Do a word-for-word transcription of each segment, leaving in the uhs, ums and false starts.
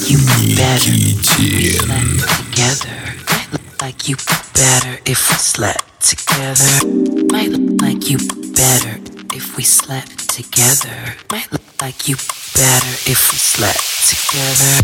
like you better if we slept together. Might look like you better if we slept together. Might look like you better if we slept together. Might look like you better if we slept together.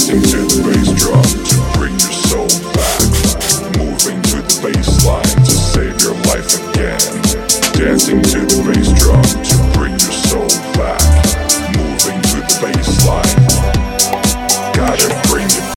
Dancing to the bass drum to bring your soul back. Moving to the bass line to save your life again. Dancing to